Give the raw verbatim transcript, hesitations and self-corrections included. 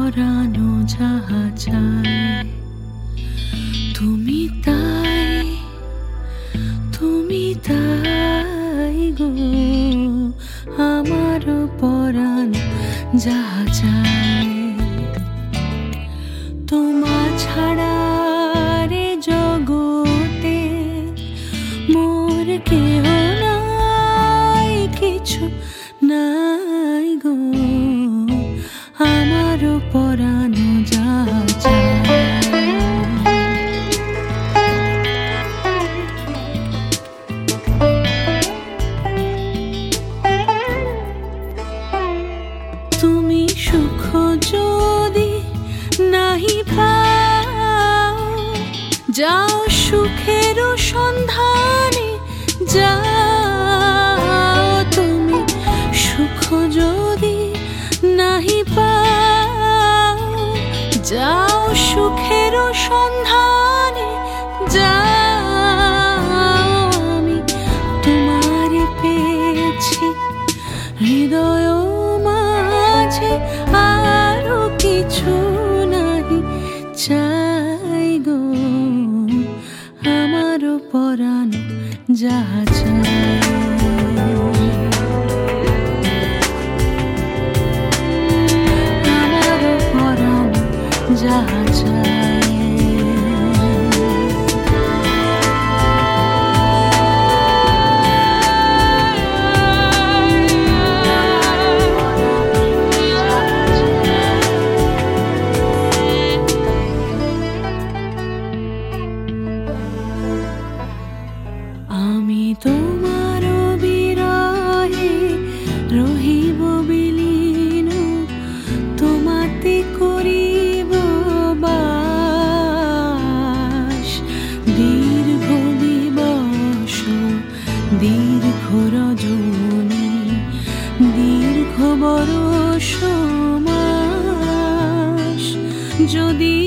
পরানো যাহা চায় তুমি তাই, তুমি তাই গো আমার পরানো যাহা চায়। তোমা ছাড়া রে জগতে মোর কেহ নাই, কিছু নাই গো আমার পরানো যাহা চায়। তুমি সুখ যদি নাহি পাও, যাও সুখের সন্ধানে যাও। তুমি সুখ যদি নাহি পাও, যাও সুখের সন্ধানে যাও। আমি তোমারে পেয়েছি হৃদয় মাঝে, আরো কিছু নাহি চাই গো আমার পরানো যাহা চায়। আমার পরানো যাহা চায়। আমি তোমার বিরহে রহিব বিলীন, তোমাতে করিব বাস। দীর্ঘ দিবস দীর্ঘ রজনী, দীর্ঘ বরষ মাস, যদি